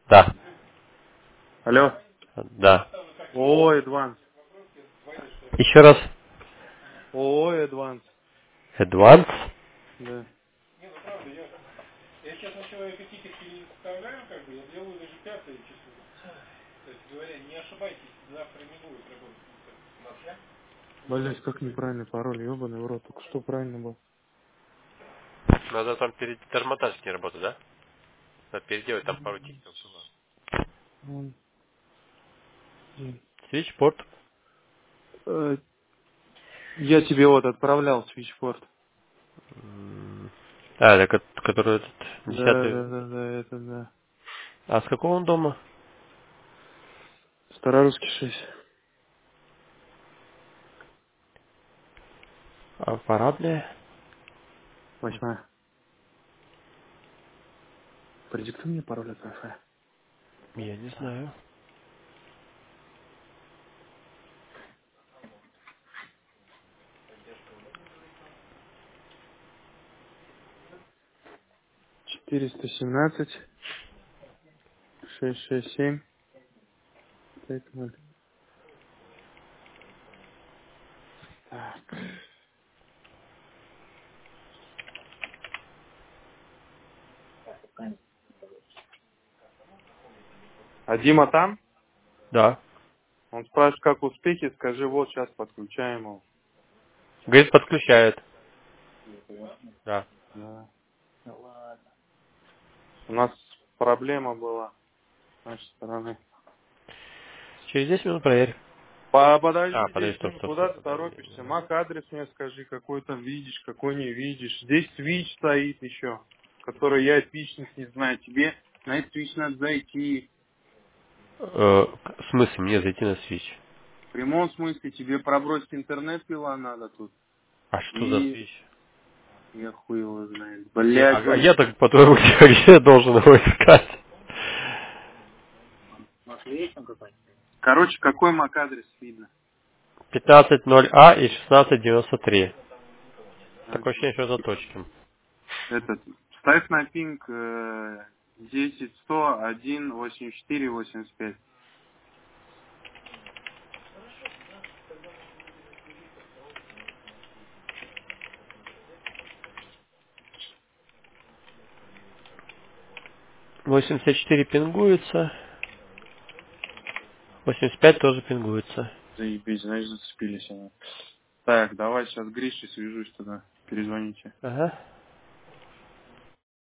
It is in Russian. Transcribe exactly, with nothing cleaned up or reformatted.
Да. Алло. Да. ООО Advance. Еще раз. ООО Advance. Advance. Да. Блять, как неправильный пароль, ебаный в рот. Только что правильно был? Надо там перемотать не работает, да? Надо переделать там пару тикетов было. Вон. Блин. Свитчпорт. Э, Я тебе вот отправлял свитчпорт. А, это ко- который этот Да, десятый. да, да, да, это да. А с какого он дома? Старорусский шесть. А, парадная? Восьмая. Продиктуй мне пароль от Wi-Fi. Я не знаю. четыреста семнадцать шестьсот шестьдесят семь пять ноль. Так. А Дима там? Да. Он спрашивает, как успехи, скажи, вот сейчас подключаем его. Говорит, подключает. Да. Да. У нас проблема была с нашей стороны. Через десять минут проверь. По- Подожди А, подожди, десять стоп, минут, стоп, куда стоп. ты Подожди. торопишься? Мак адрес мне скажи, какой там видишь, какой не видишь. Здесь свич стоит еще, который я твичных не знаю. Тебе на этот твич надо зайти. Э, в смысле, мне зайти на свич? В прямом смысле тебе пробросить интернет пила надо тут. А что за И свич? я хуй его знает. Не, а, Блять, а блин. я так по-твоему где, где я должен его искать? Короче, какой мак адрес видно? пятнадцать ноль А и шестнадцать девяносто три. А, Такое ощущение, что это точки. Этот, ставь на пинг э, десять сто один восемьдесят четыре восемьдесят пять. восемьдесят четыре пингуется. восемьдесят пять тоже пингуется. Заебись, значит, зацепились они. Так, давай сейчас Грише свяжусь тогда. Перезвоните. Ага.